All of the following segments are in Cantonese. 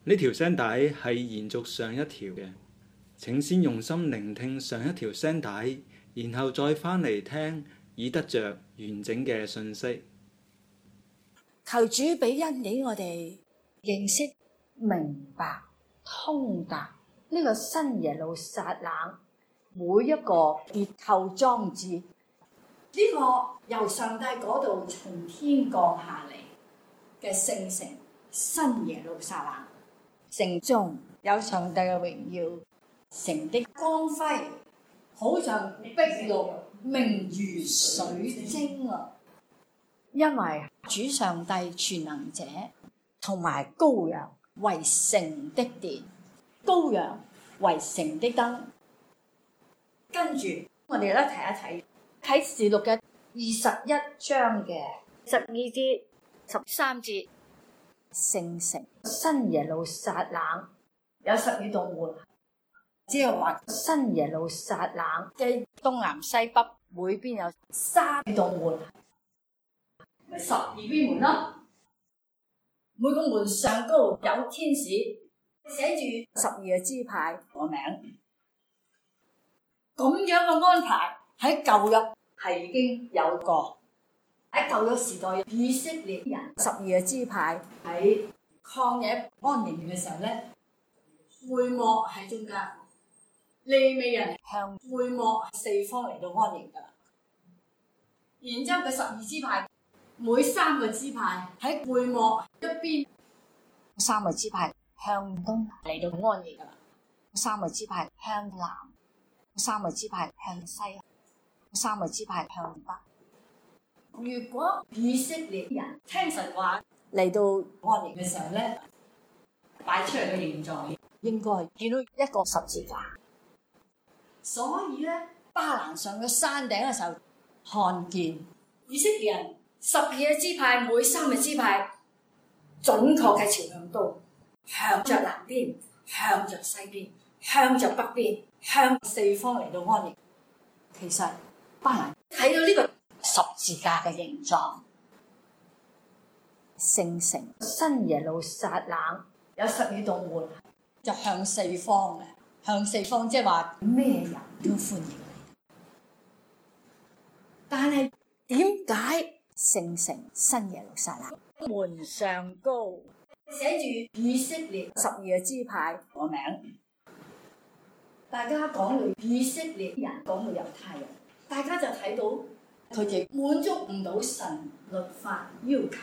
呢條聲帶係延續上一條嘅，請先用心聆聽上一條聲帶，然後再返嚟聽，以得着完整嘅信息。 求主俾恩典我哋認識、明白、通達呢個新耶路撒冷每一個結構裝置，呢個由上帝嗰度從天降下嚟嘅聖城新耶路撒冷。城中有上帝嘅榮耀，城的光輝好像碧綠，明如水晶啊！因為主上帝全能者同埋羔羊為城的殿，羔羊為城的燈。跟住我哋咧睇一睇啟示錄嘅21章嘅12節、13節。聖城新耶路撒冷有12道門，即係話新耶路撒冷嘅東南西北每邊有3道門，咪12邊門咯。每個門上高有天使寫住12個支派個名。咁樣嘅安排喺舊約係已經有過。喺舊約時代，以色列人12個支派喺曠野安營嘅時候咧，會幕喺中間，利未人向會幕四方嚟到安營噶啦。然之後佢12支派，每3個支派喺會幕一邊，3個支派向東嚟到安營噶啦，3個支派向南，3個支派向西，3個支派向北。如果以色列人聽神話嚟到安營嘅時候咧，擺出嚟嘅形狀應該見到一個十字架。所以咧，巴蘭上嘅山頂嘅時候，看見以色列人12個支派，每3個支派準確嘅朝向都向着南邊，向着西邊，向着北邊，向四方嚟到安營。其實巴蘭睇到呢個十字架嘅形狀，聖城新耶路撒冷有12道門，就向四方嘅，向四方即係話咩人都歡迎你。但係點解聖城新耶路撒冷門上高寫住以色列12個支派個名？大家講到以色列人，講到猶太人，大家就睇到佢哋滿足唔到神律法要求，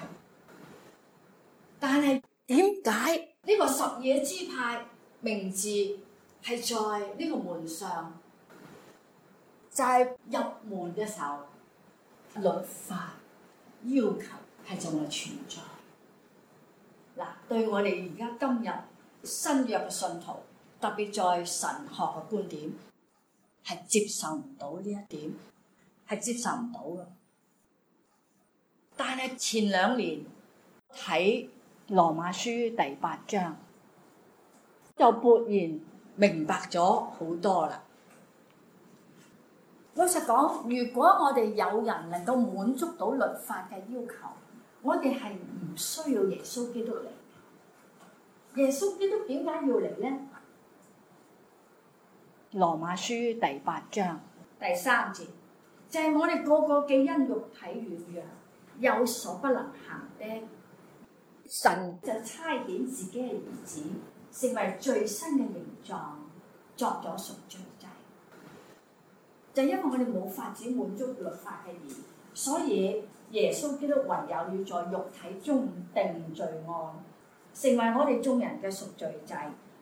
但係點解呢個12個支派名字係在呢個門上？就係入門嘅時候，律法要求係仲係存在。嗱，對我哋而家今日新約嘅信徒，特別在神學嘅觀點，係接受唔到呢一點。係接受唔到嘅，但係前2年睇羅馬書第8章，就勃然明白咗好多啦。老實講，如果我哋有人能夠滿足到律法嘅要求，我哋係唔需要耶穌基督嚟。耶穌基督點解要嚟呢？羅馬書第8章第3節。就係我哋個個既因肉體軟弱，有所不能行的，神就差遣自己嘅兒子，成為最新嘅形狀，作咗贖罪祭。就因為我哋冇法子滿足律法嘅義，所以耶穌基督唯有要在肉體中定罪案，成為我哋眾人嘅贖罪祭。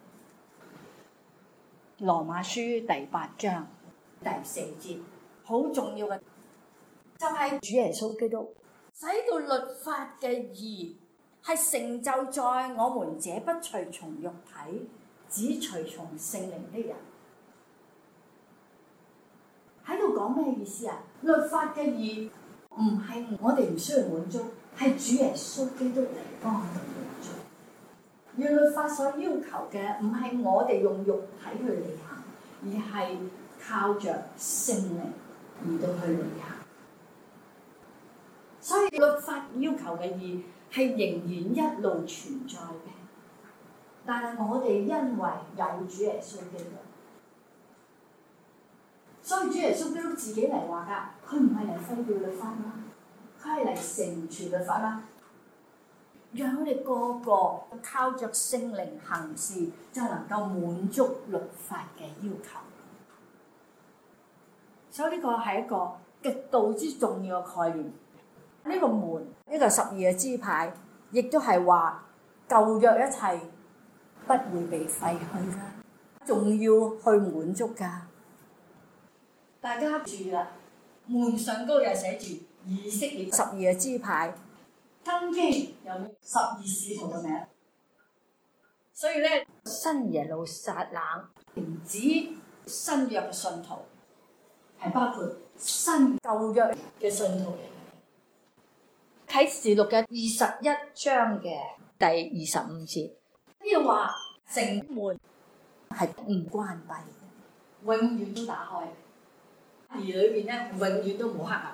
羅馬書第8章第4節。好重要嘅就係主耶穌基督使到律法嘅義係成就在我們這不隨從肉體，只隨從聖靈的人。喺度講咩意思啊？律法嘅義唔係我哋唔需要滿足，係主耶穌基督嚟幫我哋滿足。而律法所要求嘅唔係我哋用肉體去履行，而係靠着聖靈而到去履行。所以律法要求嘅義係仍然一路存在嘅。 但係我哋因為有主耶穌基督，所以主耶穌基督自己嚟話㗎，佢唔係嚟廢掉律法嘛，佢係嚟成全律法嘛，讓我哋個個靠着聖靈行事，就能夠滿足律法嘅要求。所以呢個係一個極度之重要嘅概念。呢個門，呢個12個支派，亦都係話舊約一切不會被廢去㗎，仲要去滿足㗎。大家注意啦，門上高又寫住以色列12個支派，根基有12使徒嘅名。所以咧，新耶路撒冷唔止新約嘅信徒，係包括新舊約嘅信徒嚟嘅。啟示錄嘅21章嘅第25節，呢度話城門係唔關閉嘅，永遠都打開，而裏邊咧永遠都冇黑暗。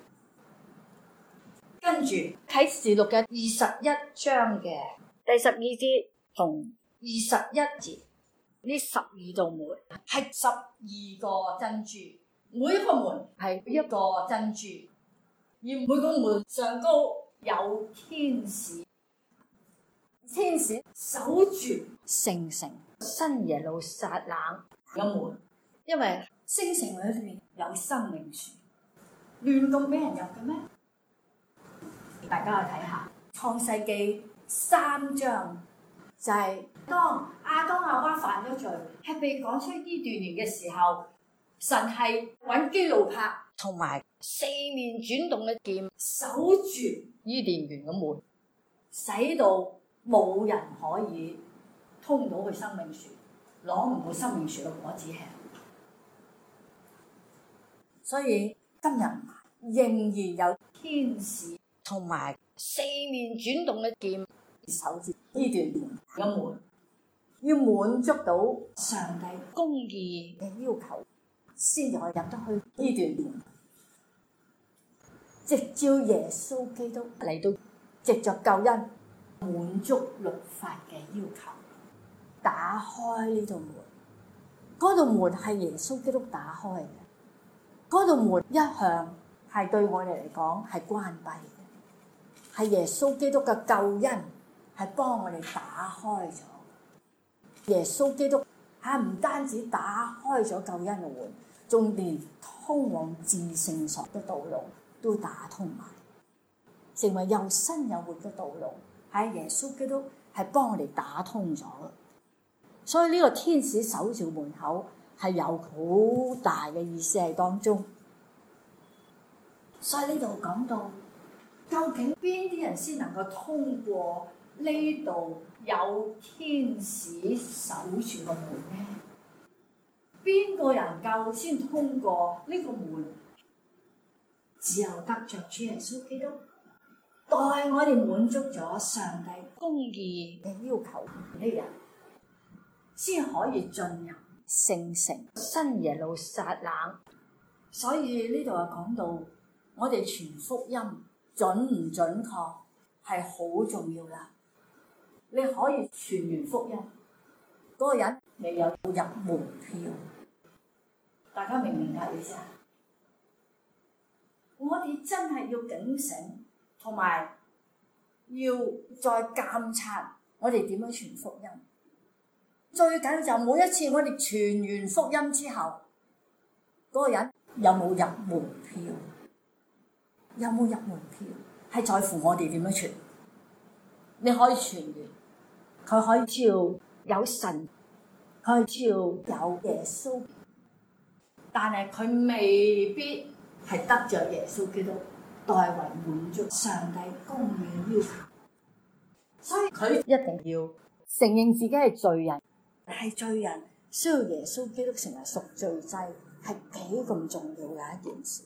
跟住啟示錄嘅21章嘅第12節同21節，呢12道門係12個珍珠，每一個門係一個珍珠，而每個門上高有天使，天使守住聖城新耶路撒冷嘅門，因為聖城裏面有生命樹，亂咁俾人入嘅咩？大家去睇下創世記3章，就係當亞當夏娃犯咗罪，係被趕出伊甸園嘅時候，神係揾基路伯同埋4面轉動嘅劍守住伊甸園嘅門，使到冇人可以通到去生命樹，攞唔到生命樹嘅果子吃。所以今日仍然有天使同埋4面轉動嘅劍守住伊甸園嘅門，要滿足到上帝公義嘅要求，先至可以入得去伊甸園。藉照耶穌基督嚟到，藉着救恩滿足律法嘅要求，打開呢道門。嗰道門係耶穌基督打開嘅，嗰道門一向係對我哋嚟講係關閉嘅，係耶穌基督嘅救恩係幫我哋打開咗。耶穌基督係唔單止打開咗救恩嘅門，仲連通往至聖所嘅道路都打通埋，成為又新又活嘅道路。喺耶穌基督係幫我哋打通咗，所以呢個天使守住門口係有好大嘅意思喺當中。所以呢度講到，究竟邊啲人先能夠通過呢度有天使守住個門呢？邊個人夠先通過呢個門？只有得着主耶穌基督，代我哋滿足咗上帝公義嘅要求呢人，先可以進入聖城新耶路撒冷。所以呢度係講到，我哋傳福音準唔準確係好重要啦。你可以傳完福音，嗰個人未有入門票，大家明唔明白意思啊？我哋真係要警醒，同埋要再監察我哋點樣傳福音。最緊就每一次我哋傳完福音之後，嗰個人有冇入門票？有冇入門票？係在乎我哋點樣傳。你可以傳完，佢可以知道有神，佢可以知道有耶穌，但係佢未必係得着耶穌基督代為滿足上帝公義嘅要求，所以佢一定要承認自己係罪人，係罪人需要耶穌基督成為贖罪祭，係幾咁重要嘅一件事。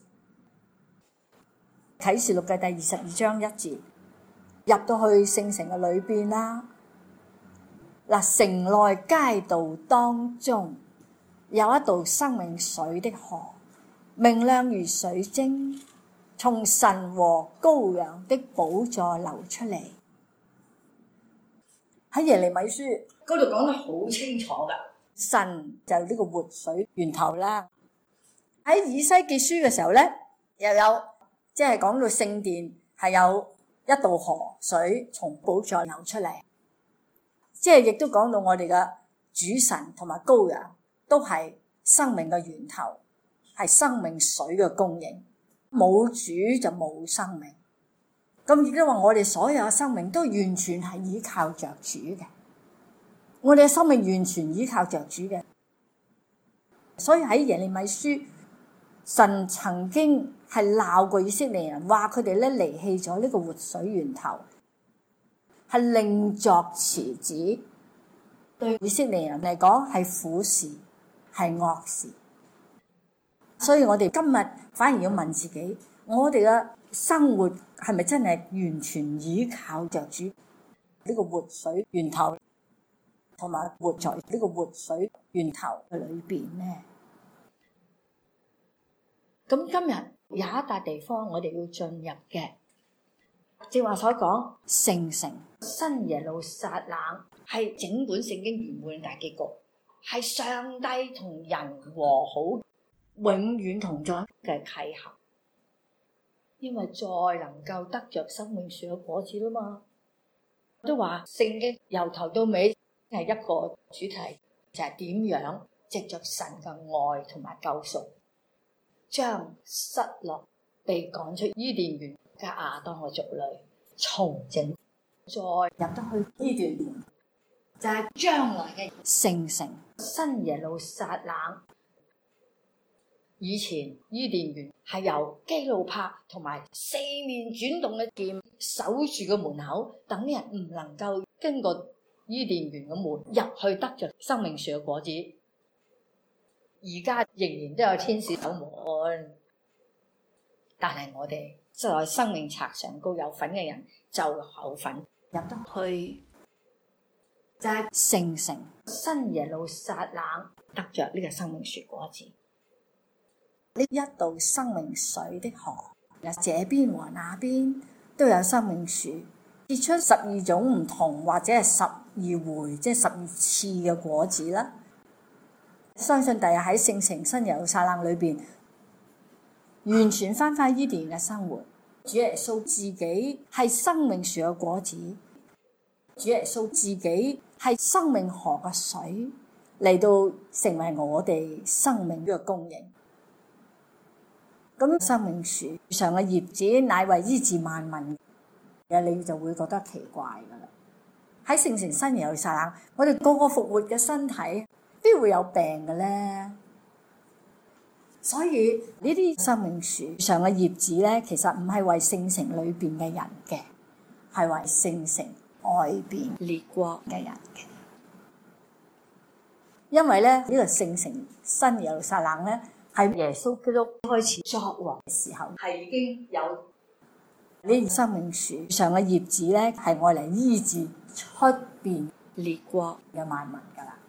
啟示錄嘅第22章1節，入到去聖城嘅裏邊啦。嗱，城內街道當中有一道生命水的河，明亮如水晶，從神和羔羊的寶座流出嚟。 喺耶利米書嗰度講得好清楚㗎，神就呢個活水源頭啦。喺以西結書嘅時候咧，又有即係講到聖殿係有一道河水從寶座流出嚟，即係亦都講到我哋嘅主神同埋羔羊都係生命嘅源頭，係生命水嘅供應，冇主就冇生命。咁亦都話我哋所有嘅生命都完全係依靠着主嘅，我哋嘅生命完全依靠着主嘅。所以喺耶利米書，神曾經係鬧過以色列人，話佢哋咧離棄咗呢個活水源頭，係另作池子，對以色列人嚟講係苦事，係惡事。所以我哋今日反而要問自己，我哋嘅生活係咪真係完全依靠着主呢個活水源頭，同埋活在呢個活水源頭嘅裏邊呢？咁今日有一笪地方我哋要進入嘅，正話所講聖城新耶路撒冷係整本聖經圓滿嘅大結局，係上帝同人和好永遠同在嘅契合。因為再能夠得着生命樹嘅果子啦嘛，都話聖經由頭到尾係一個主題，就係點樣藉着神嘅愛同埋救贖，將失落被趕出伊甸園嘅亞當嘅族類重整，再入得去伊甸園，就係將來嘅聖城新耶路撒冷。以前伊甸園係由基路伯同埋四面轉動嘅劍守住個門口，等啲人唔能夠經過伊甸園嘅門入去得着生命樹嘅果子。而家仍然都有天使守門，但係我哋在生命冊上高有份嘅人就有份入得去，就係聖城新耶路撒冷得着呢個生命樹果子。呢一道生命水的河，這邊和那邊都有生命樹，結出12種唔同或者係12回，即係12次嘅果子啦。相信第日喺聖城新耶路撒冷裏邊，完全翻返伊甸嘅生活。主耶穌自己係生命樹嘅果子，主耶穌自己係生命河嘅水，嚟到成為我哋生命嘅供應。咁生命樹上嘅葉子乃為醫治萬民嘅，你就會覺得奇怪噶啦。喺聖城新耶路撒冷，我哋個個復活嘅身體邊會有病嘅咧？所以呢啲生命樹上嘅葉子咧，其實唔係為聖城裏邊嘅人嘅，係為聖城外邊列國嘅人嘅。因為咧呢個聖城新耶路撒冷咧，係耶穌基督開始作王嘅時候，係已經有呢生命樹上嘅葉子咧，係愛嚟醫治出邊列國嘅萬民噶啦。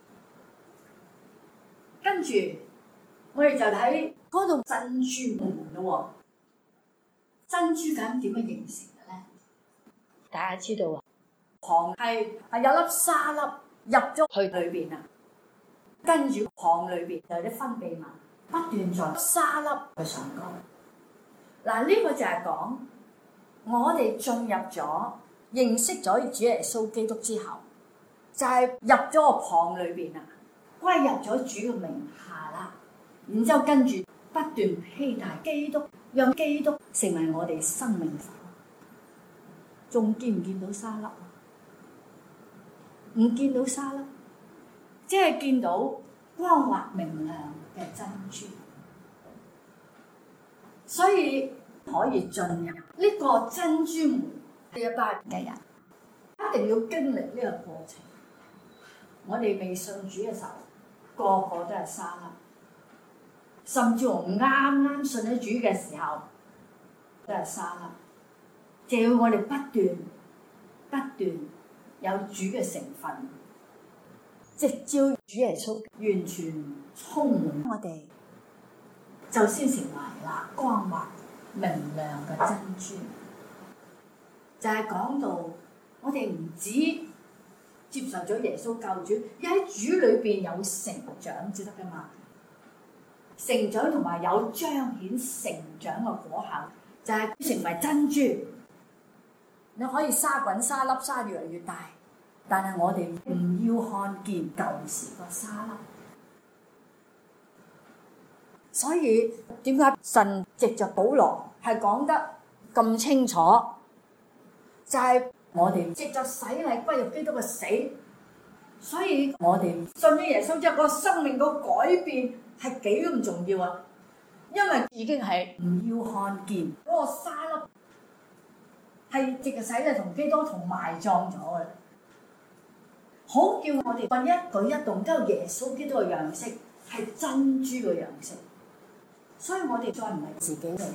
跟住我哋就睇嗰度珍珠門咯。珍珠咁點樣形成嘅咧？大家知道啊，旁係有粒沙粒入咗去裏邊啊，跟住旁裏邊就有啲分泌物。不斷在沙粒嘅上高，嗱，呢個就係講我哋進入咗認識咗主耶穌基督之後，就係入咗個旁裏邊啊，歸入咗主嘅名下啦。然之後跟住不斷披戴基督，讓基督成為我哋生命。仲見唔見到沙粒？唔見到沙粒，即係見到光滑明亮嘅珍珠，所以可以進入呢個珍珠門呢一班嘅人，一定要經歷呢個過程。我哋未信主嘅時候，個個都係沙粒，甚至乎啱啱信咗主嘅時候都係沙粒，就要我哋不斷有主嘅成分，直照主耶穌完全充滿我哋，就先成為那光滑明亮嘅珍珠。就係講到我哋唔止接受咗耶穌救主，要喺主裏邊有成長至得噶嘛。成長同埋有彰顯成長嘅果效，就係成為珍珠。你可以沙滾沙粒，沙越嚟越大，但係我哋唔要看見舊時個沙粒。所以點解神藉着保羅係講得咁清楚？就係我哋藉着洗禮歸入基督嘅死，所以我哋信咗耶穌之後，個生命個改變係幾咁重要啊！因為已經係唔要看見嗰個沙粒，係藉着洗禮同基督同埋葬咗嘅，好叫我哋運一舉一動都有耶穌基督嘅樣式，係珍珠嘅樣式。所以我哋再唔係自己嘅人，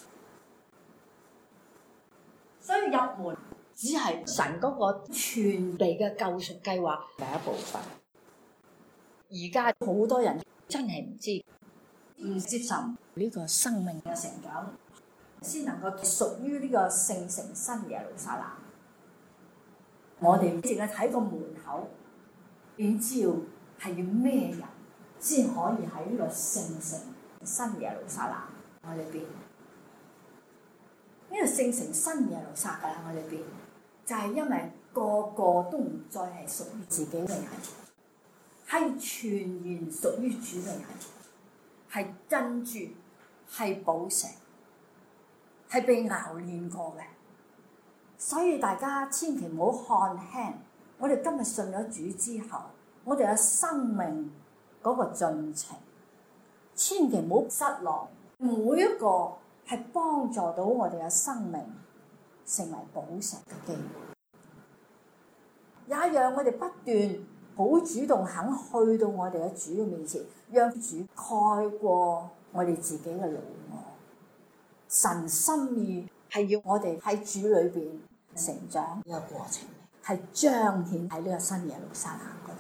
所以入門只係神嗰個全備嘅救贖計劃第一部分。而家好多人真係唔接受呢個生命嘅成長，先能夠屬於呢個聖城新耶路撒冷。我哋淨係睇個門口，點知道係要咩人先可以喺呢個聖城新耶路撒冷我哋邊？呢個聖城新耶路撒冷我哋邊？就係因為個個都唔再係屬於自己嘅人，係全然屬於主嘅人，係珍珠，係寶石，係被熬煉過嘅。所以大家千祈唔好看輕，我哋今日信咗主之後，我哋嘅生命嗰個進程，千祈唔好失落。每一個係幫助到我哋嘅生命成為寶石嘅機會，也讓我哋不斷好主動肯去到我哋嘅主嘅面前，讓主蓋過我哋自己嘅老我。神心意係要我哋喺主裏邊成長呢個過程，係彰顯喺呢個新耶路撒冷嗰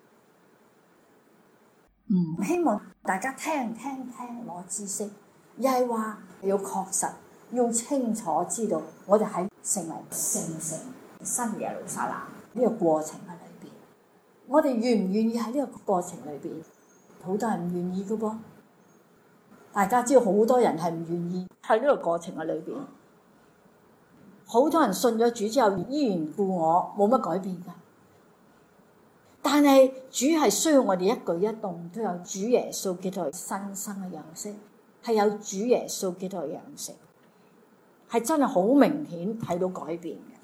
度。唔希望大家聽攞知識，而係話要確實，要清楚知道我哋喺成為聖城新耶路撒冷呢個過程嘅裏邊，我哋願唔願意喺呢個過程裏邊？好多人唔願意嘅噃，大家知道好多人係唔願意喺呢個過程嘅裏邊。好多人信咗主之後依然故我，冇乜改變㗎。但係主係需要我哋一舉一動都有主耶穌基督新生嘅樣式，係有主耶穌基督嘅樣式，係真係好明顯睇到改變嘅。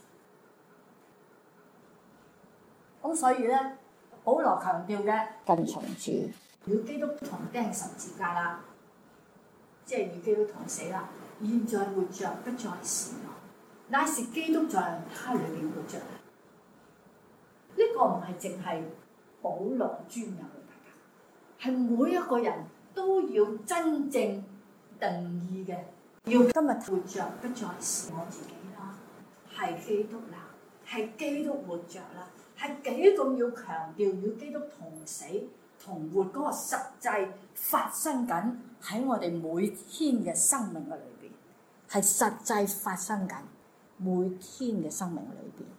咁所以咧，保羅強調嘅跟從主，與基督同釘十字架啦，即係與基督同死啦。現在活着不再是我，乃是基督在他裏面活着。呢個唔係淨係保羅專有嘅，大家係每一個人都要真正定義嘅。要今日活着不再是我自己啦，係基督啦，係基督活着啦，係幾咁要強調與基督同死同活嗰個實際發生緊喺我哋每天嘅生命嘅裏邊，係實際發生緊每天嘅生命裏邊。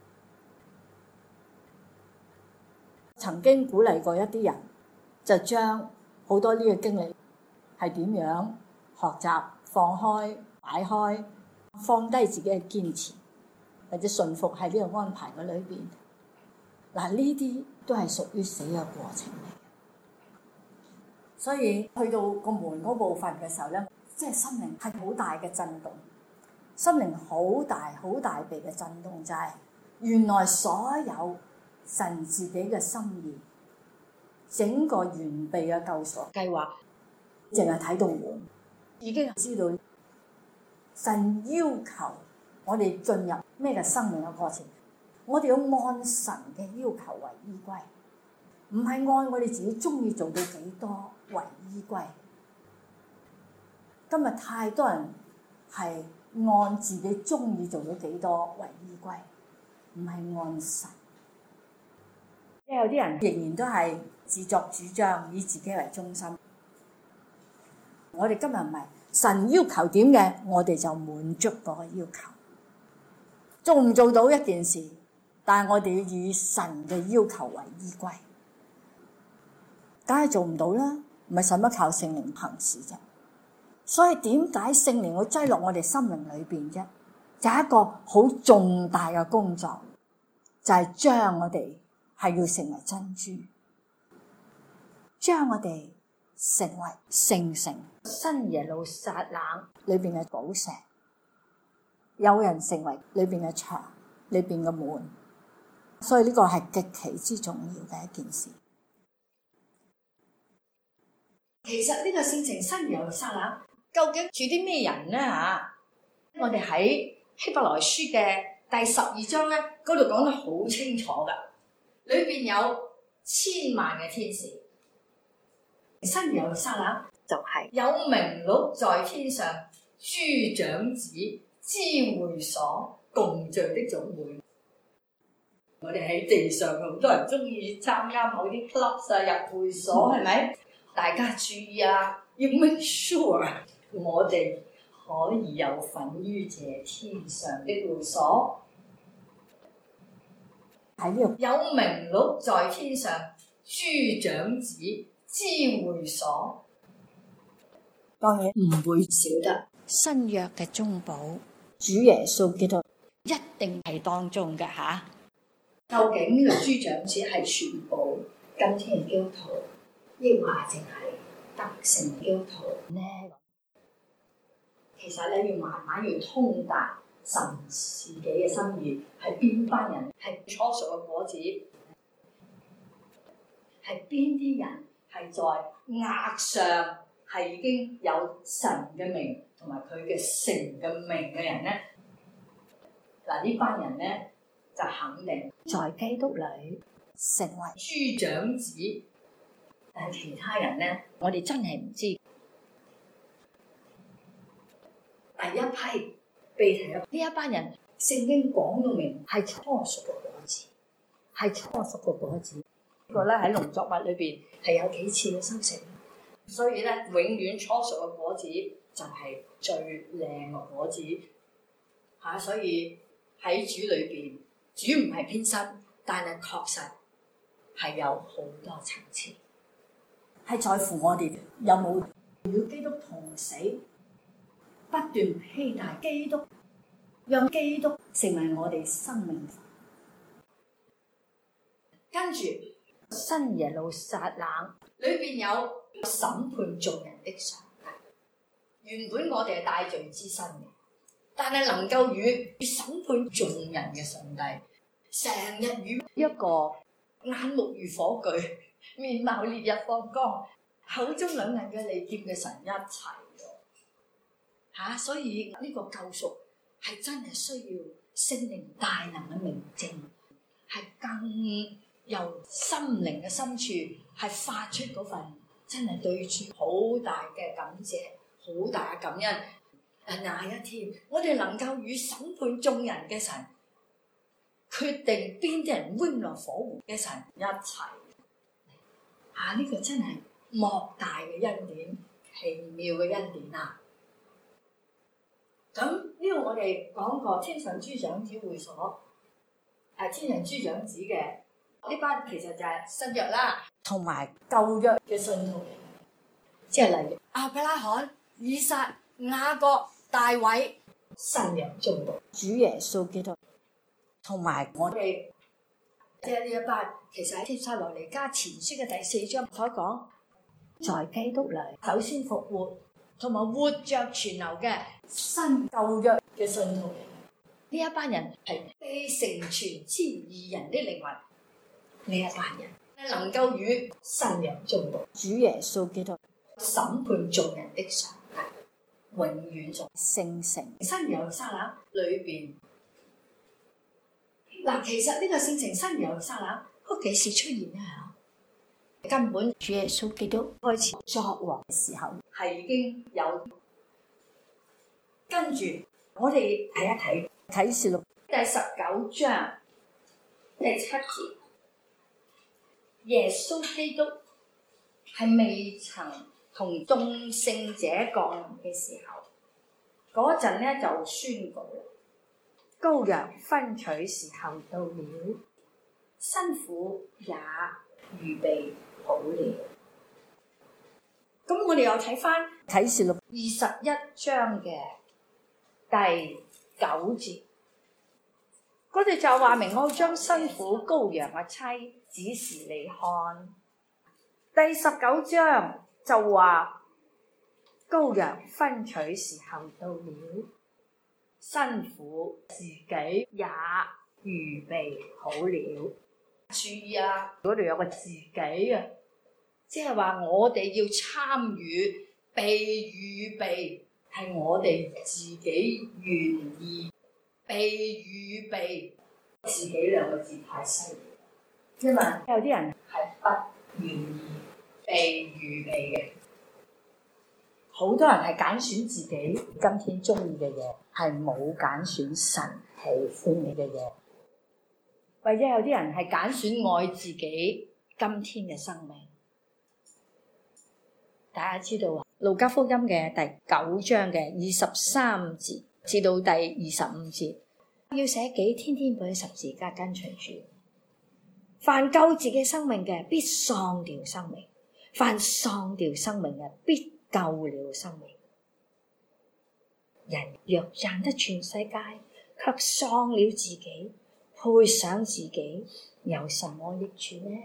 曾經鼓勵過一啲人，就將好多呢個經歷係點樣學習放開擺開，放低自己嘅堅持或者順服喺呢個安排嘅裏邊。嗱，呢啲都係屬於死嘅過程嚟。所以去到個門嗰部分嘅時候咧，即係心靈係好大嘅震動，心靈好大地嘅震動，就係原來所有神自己嘅心意，整個完備嘅救贖計劃，淨係睇到門，已經知道神要求我哋進入咩嘅生命嘅過程，我哋要按神嘅要求為依歸，唔係按我哋自己中意做到幾多為依歸。今日太多人係按自己中意做到幾多為依歸，唔係按神。有啲人仍然都係自作主張，以自己為中心。我哋今日唔係神要求點嘅，我哋就滿足嗰個要求。做唔做到一件事， 但係我哋要以神嘅要求為依歸，梗係做唔到啦，唔係使乜靠聖靈行事啫。所以點解聖靈會擠落我哋心靈裏邊啫？就係一個好重大嘅工作，就係將我哋係要成為珍珠，將我哋成為聖城新耶路撒冷裏邊嘅寶石，有人成為裏邊嘅牆、裏邊嘅門，所以呢個係極其之重要嘅一件事。其實呢個聖城新耶路撒冷究竟住啲咩人呢？我哋喺希伯來書嘅第12章咧，嗰度講得好清楚噶，裏邊有千萬嘅天使。新耶路撒冷就係有名錄在天上，諸長子之會所，共聚的總會。我哋喺地上好多人中意參加某啲 club 入會所，係咪？大家注意啊，要 make sure 我哋可以有份於這天上的會所。喺呢度有名錄在天上，諸長子之會所，當然唔會少得新約嘅中保主耶穌基督，一定係當中嘅吓。究竟呢個諸長子係全部今天嘅基督徒，抑或淨係得勝基督徒呢？其實咧要慢慢要通達神自己嘅心意，係邊班人係初熟嘅果子，係邊啲人係在額上係已經有神嘅名同埋佢嘅城嘅名嘅人咧。嗱，呢班人咧就肯定在基督裏成為諸長子，但係其他人咧，我哋真係唔知。第一批被提及呢一班人，聖經講到明係初熟嘅果子，係初熟嘅果子。呢個咧喺農作物裏邊係有幾次嘅收成，所以咧永遠初熟嘅果子就係最靚嘅果子嚇。所以喺主裏邊，主唔係偏心，但係確實係有好多層次，係在乎我哋有冇與基督同死。不斷披戴基督，讓基督成為我哋生命。跟住新耶路撒冷裏邊有審判眾人的上帝。原本我哋係帶罪之身嘅，但係能夠與審判眾人嘅上帝，成日與一個眼目如火炬、面貌烈日放光、口中兩刃嘅利劍嘅神一齊。所以呢個救贖係真係需要聖靈大能嘅明證，係更由心靈嘅深處係發出嗰份真係對住好大嘅感謝、好大嘅感恩。哪一天我哋能夠與審判眾人嘅神，決定邊啲人扔落火湖嘅神一齊，呢個真係莫大嘅恩典，奇妙嘅恩典啊！咁呢度我哋講過天上諸長子會所，天上諸長子嘅呢班其實就係新約啦，同埋舊約嘅信徒，即係例如亞伯拉罕、以撒、雅各、大衛、新約中保主耶穌基督，同埋我哋即係呢一班，其實喺帖撒羅尼迦前書嘅第4章所講，在基督裏首先復活。同埋活着存留嘅新舊約嘅信徒，呢一班人係被成全之義人的靈魂。呢一班人能夠與新約中保主耶穌基督審判眾人的上帝，永遠在聖城新耶路撒冷裏邊。嗱，其實呢個聖城新耶路撒冷都幾時出現啊？根本主耶穌基督開始作王嘅時候，係已經有。跟住我哋睇一睇啟示錄第19章第7節，耶穌基督係未曾同眾聖者降臨嘅時候，嗰陣咧就宣告啦。 羔羊婚娶時候到了，新婦也預備好了。咁我哋又睇翻啟示錄21章嘅第9節，嗰度就話明我將新婦羔羊嘅妻指示你看。第19章就話羔羊婚娶時候到了，新婦自己也預備好了。注意啊，嗰度有個自己啊，即係話我哋要參與被預備，係我哋自己願意被預備。自己兩個字太犀利，因為有啲人係不願意被預備嘅。好多人係揀選自己今天中意嘅嘢，係冇揀選神喜歡你嘅嘢。或者有啲人係揀選愛自己今天嘅生命。大家知道啊，路加福音嘅第9章嘅23節至到第25節，要捨己，天天背十字架跟隨主。凡救自己生命嘅，必喪掉生命；凡喪掉生命嘅，必救了生命。人若賺得全世界，卻喪了自己，配上自己，有什麼益處呢？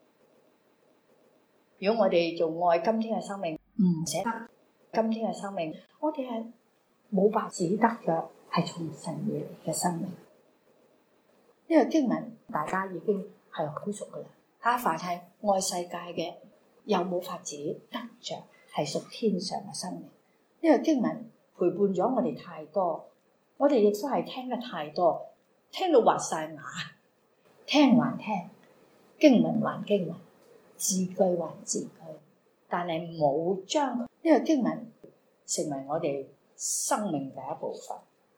如果我哋做愛今天嘅生命，唔捨得今天嘅生命，我哋係冇法子得嘅，係從神而嚟嘅生命。呢個經文大家已經係好熟噶啦。凡係愛世界嘅，有冇法子得着係屬天上嘅生命？呢個經文陪伴咗我哋太多，我哋亦都係聽得太多，聽到滑晒牙，聽還聽，經文還經文，字句還字句，但係冇將呢個經文成為我哋生命嘅一部分。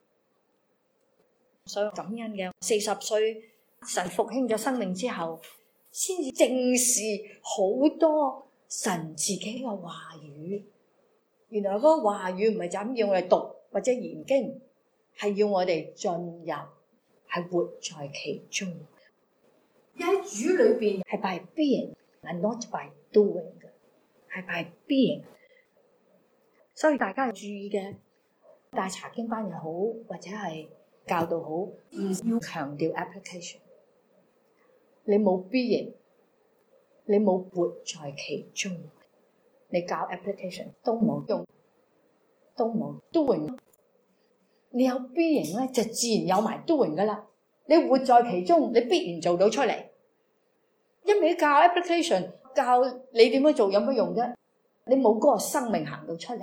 所以感恩嘅40歲神復興咗生命之後，先至正視好多神自己嘅話語。原來嗰個話語唔係就咁要我哋讀或者研經，係要我哋進入，係活在其中。喺主裏邊係 by being and not by doing 嘅，係 by being。所以大家要注意嘅，帶查經班又好，或者係教導好，唔要強調 application。你冇 being，你冇活在其中，你教 application 都冇用，都冇 doing。你有 being 咧，就自然有埋 doing 噶啦。你活在其中，你必然做到出嚟。一味教 application， 教你點樣做有乜用啫？你冇嗰個生命行到出嚟，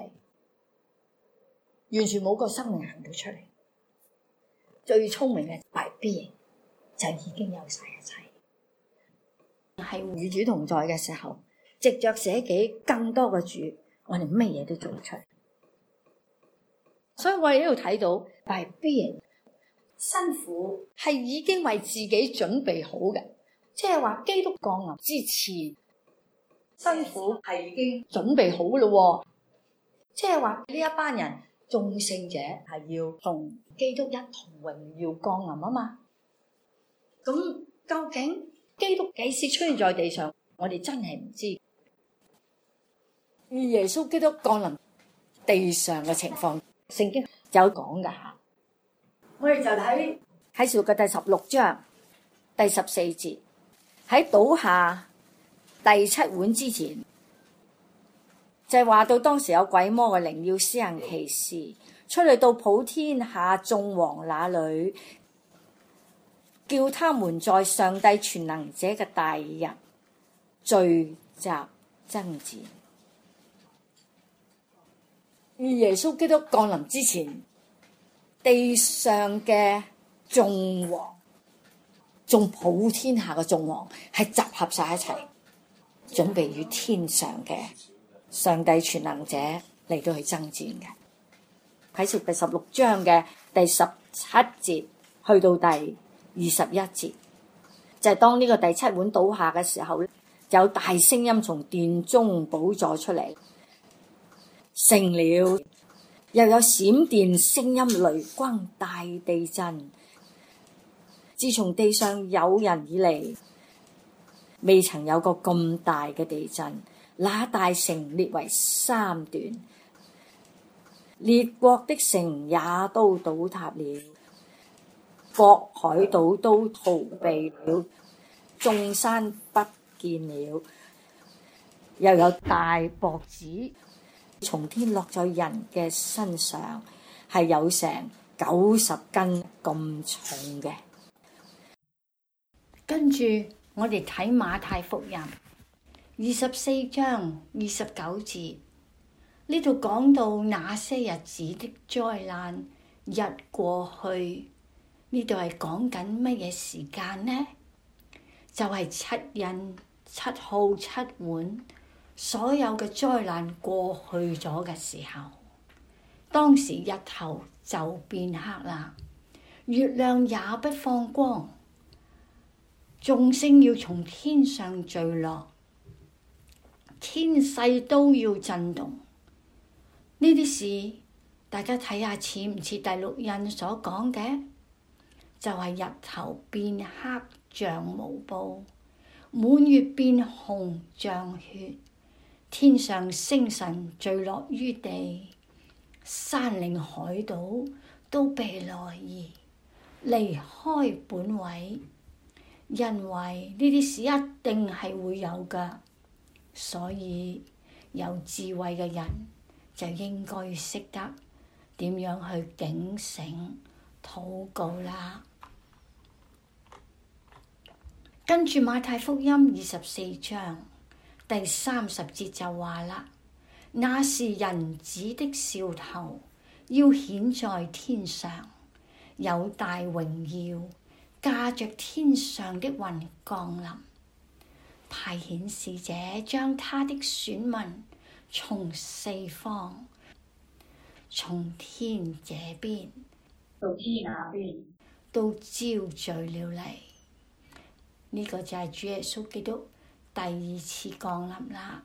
完全冇個生命行到出嚟。最聰明嘅 by being 就已經有晒一切。係與主同在嘅時候，藉着捨己更多嘅主，我哋乜嘢都做得出嚟。所以我哋呢度睇到 by being， 新婦係已經為自己準備好嘅，即係話基督降臨之前，新婦係已經準備好咯。即係話呢一班人眾聖者係要同基督一同榮耀降臨啊嘛。咁究竟基督幾時出現在地上？我哋真係唔知。耶穌基督降臨地上嘅情況，聖經有講噶吓。我哋就睇啟示錄嘅第16章第14節，喺倒下第7碗之前，就係話到當時有鬼魔嘅靈要施行奇事，出嚟到普天下眾王那裏，叫他們在上帝全能者嘅大日聚集爭戰。耶穌基督降臨之前，地上嘅眾王，眾普天下嘅眾王係集合晒一齊，準備與天上嘅上帝全能者嚟到去爭戰嘅。啟示第16章嘅第17節去到第21節，就係當呢個第7碗倒下嘅時候，有大聲音從殿中寶座出嚟，成了，又有閃電聲音、雷轟、大地震， 自從地上有人以嚟，未曾有過咁大嘅地震。那大城裂為三段，列國的城也都倒塌了，各海島都逃避了，眾山不見了。又有大雹子從天落在人嘅身上，係有成90斤咁重嘅。跟住我哋睇馬太福音24章29節，呢度講到那些日子的災難一過去，呢度係講緊乜嘢時間呢？就係七印、七號、七碗，所有嘅災難過去咗嘅時候，當時日頭就變黑啦，月亮也不放光，眾星要從天上墜落，天勢都要震動。呢啲事大家睇下似唔似第六印所講嘅？就係日頭變黑像毛布，滿月變紅像血，天上星辰墜落於地，山嶺海島都被挪移，離開本位。因為呢啲事一定係會有㗎，所以有智慧嘅人就應該識得點樣去警醒禱告啦。跟住馬太福音24章第30節就話啦，那時人子的兆頭要顯在天上，有大榮耀駕着天上的雲降臨，派遣使者將他的選民從四方，從天這邊到天那邊，都招聚了嚟。呢個就係主耶穌基督第二次降臨啦。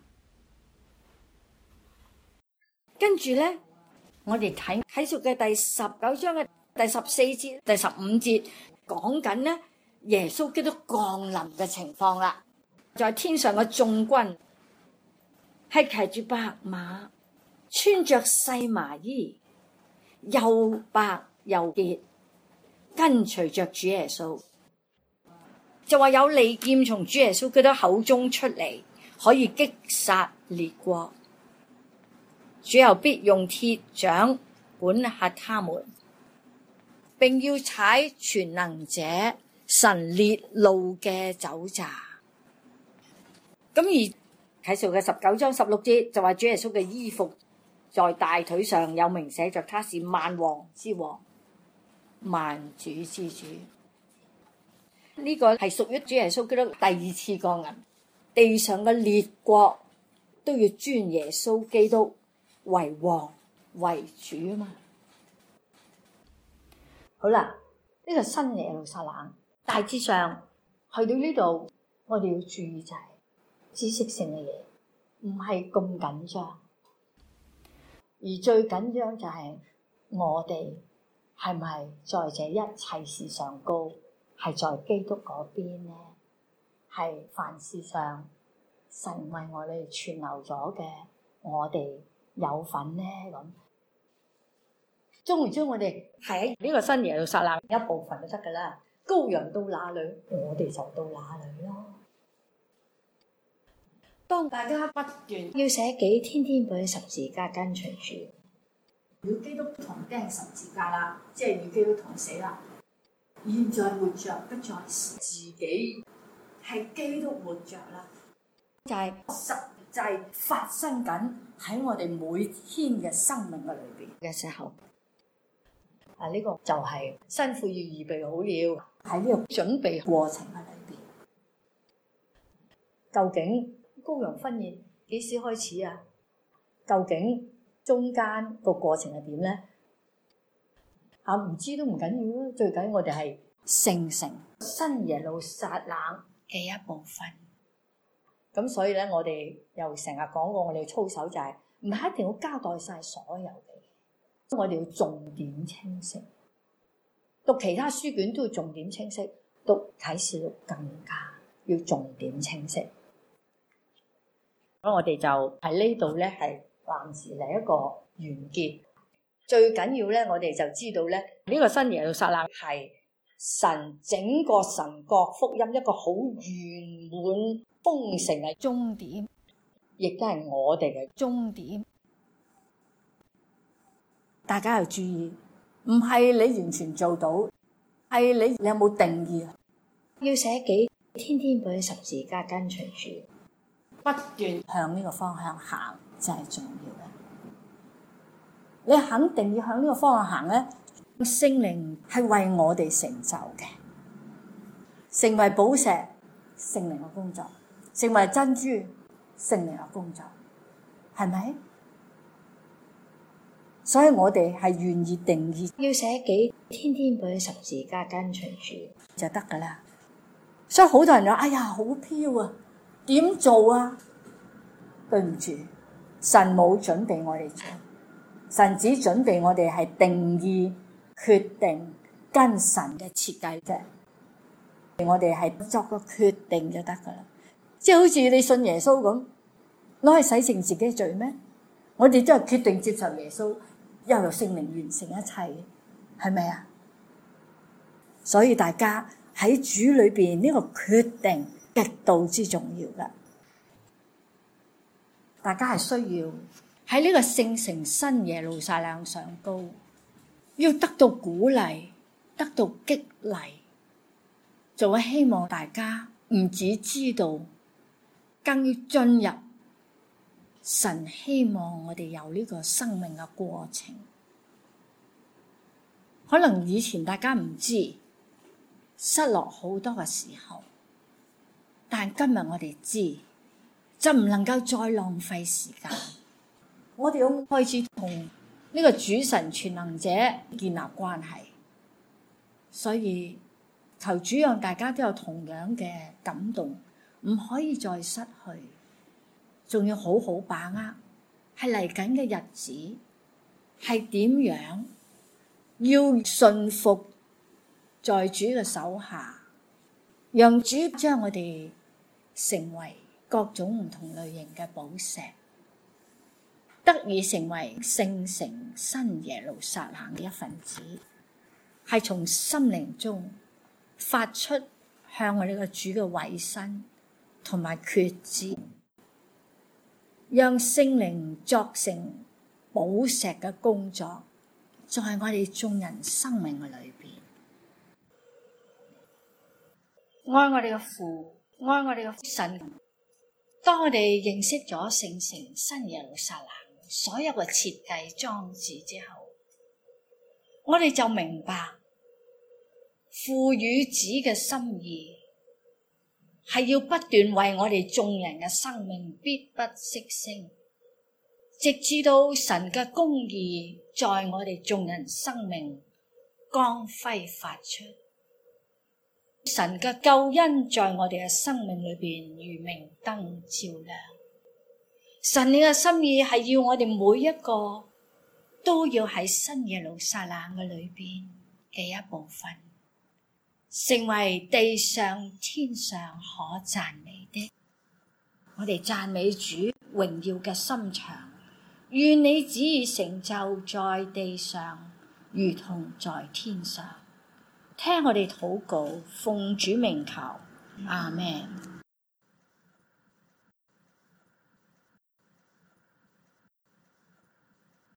跟住呢，我哋睇啟示嘅第19章嘅第14節、第15節，講緊呢耶穌基督降臨嘅情況啦。在天上嘅眾軍係騎住白馬，穿着細麻衣，又白又潔，跟隨着主耶穌。就話有利劍從主耶穌基督口中出嚟，可以擊殺列國。主又必用鐵杖管轄他們，並要踩全能者神烈怒嘅酒醡。咁而啟示嘅19章16節就話主耶穌嘅衣服在大腿上有名寫着，他是萬王之王，萬主之主。呢個係屬於主耶穌基督第二次降臨，地上嘅列國都要尊耶穌基督為王為主啊嘛。好啦，呢個新耶路撒冷大致上去到呢度，我哋要注意就係知識性嘅嘢，唔係咁緊張，而最緊張就係我哋係咪在這一切事上高，係在基督嗰邊呢？係凡事上神為我哋存留咗嘅，我哋有份呢？咁總唔知我哋係喺呢個新耶路撒冷一部分就得噶啦。羔羊到哪裏，我哋就到哪裏咯。當大家不斷要捨己，天天背十字架跟隨主，與基督同釘十字架啦，即係與基督同死啦。現在活着不再是自己，係基督活着啦。就係實際發生緊喺我哋每天嘅生命嘅裏邊嘅時候。呢個就係辛苦要預備好了，喺呢個準備過程嘅裏邊。究竟羔羊婚宴幾時開始啊？究竟中間個過程係點咧？唔知都唔緊要啦，最緊要我哋係聖城新耶路撒冷嘅一部分。咁所以咧，我哋又成日講過，我哋操守就係唔係一定要交代晒所有嘅，我哋要重點清晰。讀其他書卷都要重點清晰， 讀啟示錄更加要重點清晰。咁我哋就喺呢度咧係暫時嚟一個完結。最緊要咧，我哋就知道咧，呢個新耶路撒冷係神整個神國福音一個好圓滿豐盛嘅終點，亦都係我哋嘅終點。大家要注意，唔係你完全做到，係你有冇定義？要捨己，天天背十字架跟隨主，不斷向呢個方向行，真係重要嘅。你肯定要向呢個方向行咧，聖靈係為我哋成就嘅，成為寶石，聖靈嘅工作；成為珍珠，聖靈嘅工作，係咪？所以我哋係願意定義，要捨己，天天背十字架跟隨主就得噶啦。所以好多人話：哎呀，好飄啊，點做啊？對唔住，神冇準備我哋做。神只準備我哋係定義、決定跟神嘅設計啫。我哋係作個決定就得噶啦。即係好似你信耶穌咁，攞去洗淨自己罪咩？我哋都係決定接受耶穌，由聖靈完成一切，係咪啊？所以大家喺主裏邊呢個決定極度之重要噶。大家係需要喺呢個聖城新耶路撒冷上高，要得到鼓勵，得到激勵，就會希望大家唔止知道，更要進入神希望我哋有呢個生命嘅過程。可能以前大家唔知，失落好多嘅時候，但今日我哋知，就唔能夠再浪費時間。我哋要開始同呢個主神全能者建立關係，所以求主讓大家都有同樣嘅感動，唔可以再失去，仲要好好把握係嚟緊嘅日子係點樣，要順服在主嘅手下，讓主將我哋成為各種唔同類型嘅寶石，得以成為聖城新耶路撒冷嘅一份子，係從心靈中發出向我哋嘅主嘅委身同埋決志，讓聖靈作成寶石嘅工作，在我哋眾人生命嘅裏邊。愛我哋嘅父，愛我哋嘅神。當我哋認識咗聖城新耶路撒冷所有嘅設計裝置之後，我哋就明白父與子嘅心意係要不斷為我哋眾人嘅生命必不息聲，直至到神嘅公義在我哋眾人生命光輝發出，神嘅救恩在我哋嘅生命裏邊如明燈照亮。神你嘅心意係要我哋每一個都要喺新耶路撒冷嘅裏邊嘅一部分，成為地上天上可讚美的。我哋讚美主榮耀嘅心腸，願你旨意成就在地上如同在天上。聽我哋禱告，奉主名求，阿們。